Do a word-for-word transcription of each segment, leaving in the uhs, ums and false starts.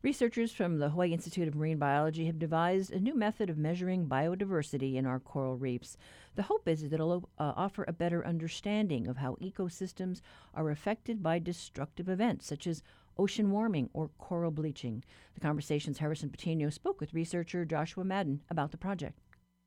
Researchers from the Hawaii Institute of Marine Biology have devised a new method of measuring biodiversity in our coral reefs. The hope is that it'll uh, offer a better understanding of how ecosystems are affected by destructive events such as ocean warming or coral bleaching. The Conversation's Harrison Patino spoke with researcher Joshua Madden about the project.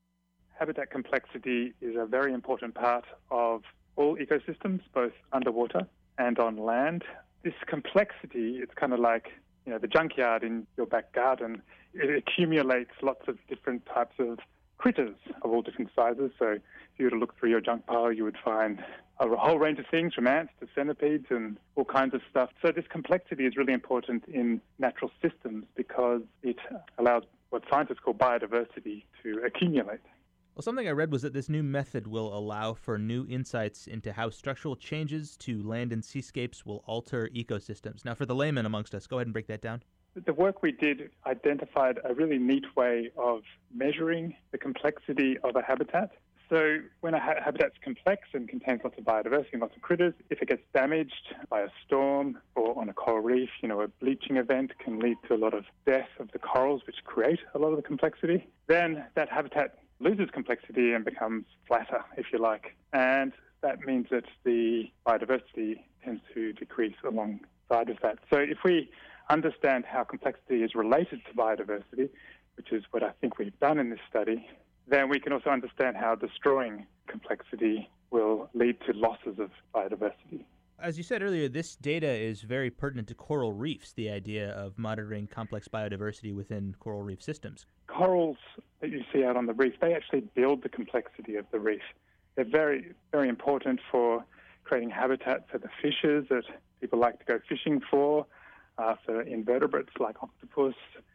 Habitat complexity is a very important part of all ecosystems, both underwater and on land. This complexity, it's kind of like, you know, the junkyard in your back garden. It accumulates lots of different types of critters of all different sizes. So if you were to look through your junk pile, you would find a whole range of things, from ants to centipedes and all kinds of stuff. So this complexity is really important in natural systems because it allows what scientists call biodiversity to accumulate. Well, something I read was that this new method will allow for new insights into how structural changes to land and seascapes will alter ecosystems. Now, for the layman amongst us, go ahead and break that down. The work we did identified a really neat way of measuring the complexity of a habitat. So when a ha- habitat's complex and contains lots of biodiversity and lots of critters, if it gets damaged by a storm or on a coral reef, you know, a bleaching event can lead to a lot of death of the corals, which create a lot of the complexity. Then that habitat loses complexity and becomes flatter, if you like. And that means that the biodiversity tends to decrease alongside of that. So if we understand how complexity is related to biodiversity, which is what I think we've done in this study, then we can also understand how destroying complexity will lead to losses of biodiversity. As you said earlier, this data is very pertinent to coral reefs, the idea of monitoring complex biodiversity within coral reef systems. Corals that you see out on the reef, they actually build the complexity of the reef. They're very, very important for creating habitat for the fishes that people like to go fishing for, uh, for invertebrates like octopus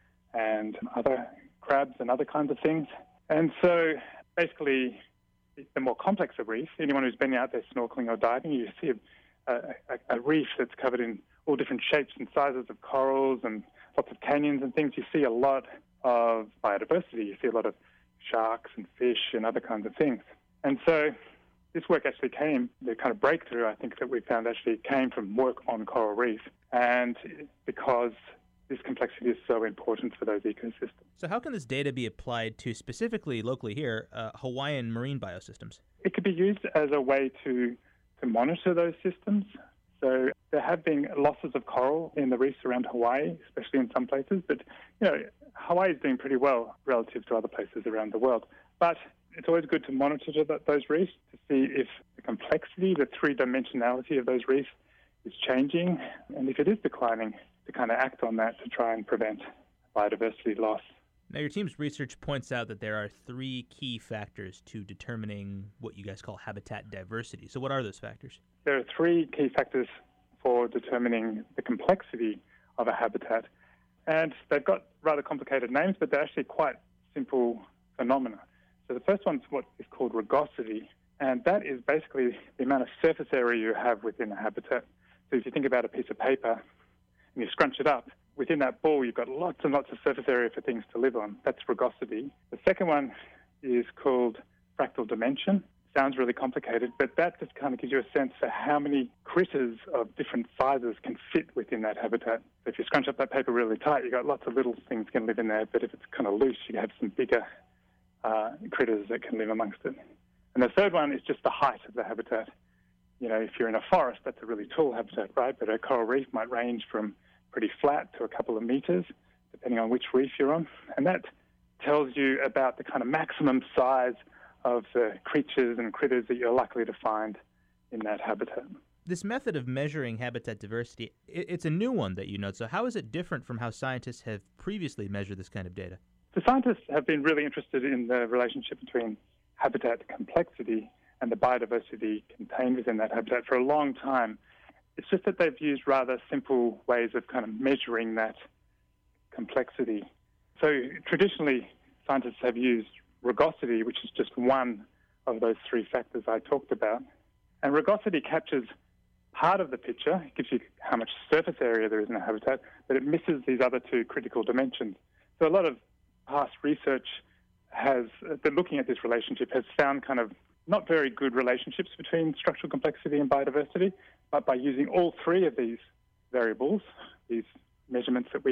and other crabs and other kinds of things. And so basically, the more complex a reef, anyone who's been out there snorkeling or diving, you see a, a, a reef that's covered in all different shapes and sizes of corals and lots of canyons and things. You see a lot of biodiversity. You see a lot of sharks and fish and other kinds of things. And so this work actually came, the kind of breakthrough I think that we found actually came from work on coral reef, and because this complexity is so important for those ecosystems. So how can this data be applied to, specifically locally here, uh, Hawaiian marine biosystems? It could be used as a way to, to monitor those systems. So there have been losses of coral in the reefs around Hawaii, especially in some places, but you know, Hawaii is doing pretty well relative to other places around the world. But it's always good to monitor those reefs to see if the complexity, the three-dimensionality of those reefs is changing, and if it is declining, to kind of act on that to try and prevent biodiversity loss. Now, your team's research points out that there are three key factors to determining what you guys call habitat diversity. So what are those factors? There are three key factors for determining the complexity of a habitat, and they've got rather complicated names, but they're actually quite simple phenomena. So the first one's what is called rugosity, and that is basically the amount of surface area you have within a habitat. So if you think about a piece of paper and you scrunch it up, within that ball you've got lots and lots of surface area for things to live on. That's rugosity. The second one is called fractal dimension. Sounds really complicated, but that just kind of gives you a sense for how many critters of different sizes can fit within that habitat. So if you scrunch up that paper really tight, you've got lots of little things can live in there, but if it's kind of loose, you have some bigger uh, critters that can live amongst it. And the third one is just the height of the habitat. You know, if you're in a forest, that's a really tall habitat, right? But a coral reef might range from pretty flat to a couple of meters, depending on which reef you're on. And that tells you about the kind of maximum size of the creatures and critters that you're likely to find in that habitat. This method of measuring habitat diversity, it's a new one that you note. So how is it different from how scientists have previously measured this kind of data? The scientists have been really interested in the relationship between habitat complexity and the biodiversity contained within that habitat for a long time. It's just that they've used rather simple ways of kind of measuring that complexity. So traditionally, scientists have used rugosity, which is just one of those three factors I talked about. And rugosity captures part of the picture. It gives you how much surface area there is in a habitat, but it misses these other two critical dimensions. So a lot of past research has, that looking at this relationship, has found kind of not very good relationships between structural complexity and biodiversity, but by using all three of these variables, these measurements that we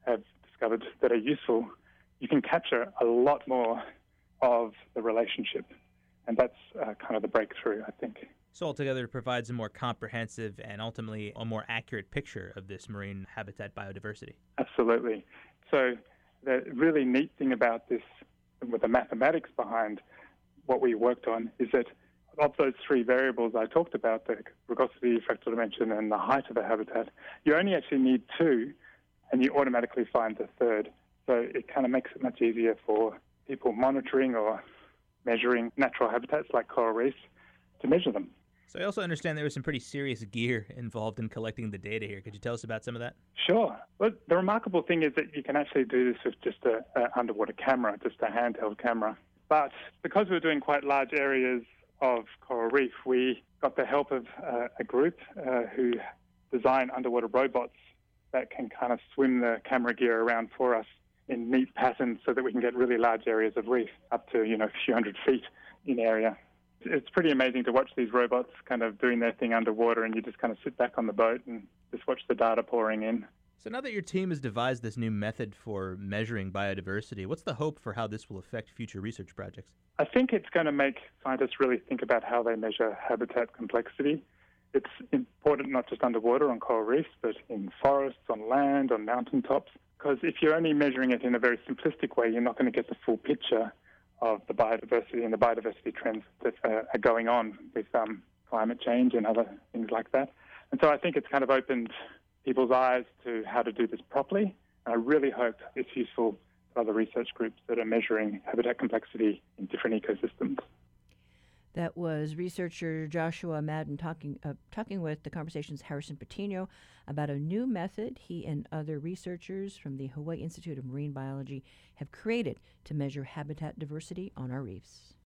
have discovered that are useful, you can capture a lot more of the relationship. And that's uh, kind of the breakthrough, I think. So altogether, it provides a more comprehensive and ultimately a more accurate picture of this marine habitat biodiversity. Absolutely. So the really neat thing about this, with the mathematics behind what we worked on, is that of those three variables I talked about, the rugosity, fractal dimension, and the height of the habitat, you only actually need two, and you automatically find the third. So it kind of makes it much easier for people monitoring or measuring natural habitats like coral reefs to measure them. So I also understand there was some pretty serious gear involved in collecting the data here. Could you tell us about some of that? Sure. Well, the remarkable thing is that you can actually do this with just a, a underwater camera, just a handheld camera. But because we're doing quite large areas of coral reef, we got the help of uh, a group uh, who design underwater robots that can kind of swim the camera gear around for us in neat patterns so that we can get really large areas of reef, up to, you know, a few hundred feet in area. It's pretty amazing to watch these robots kind of doing their thing underwater, and you just kind of sit back on the boat and just watch the data pouring in. So now that your team has devised this new method for measuring biodiversity, what's the hope for how this will affect future research projects? I think it's going to make scientists really think about how they measure habitat complexity. It's important not just underwater on coral reefs, but in forests, on land, on mountaintops, because if you're only measuring it in a very simplistic way, you're not going to get the full picture of the biodiversity and the biodiversity trends that uh, are going on with um, climate change and other things like that. And so I think it's kind of opened people's eyes to how to do this properly. And I really hope it's useful for other research groups that are measuring habitat complexity in different ecosystems. That was researcher Joshua Madden talking uh, talking with The Conversation's Harrison Patino about a new method he and other researchers from the Hawaii Institute of Marine Biology have created to measure habitat diversity on our reefs.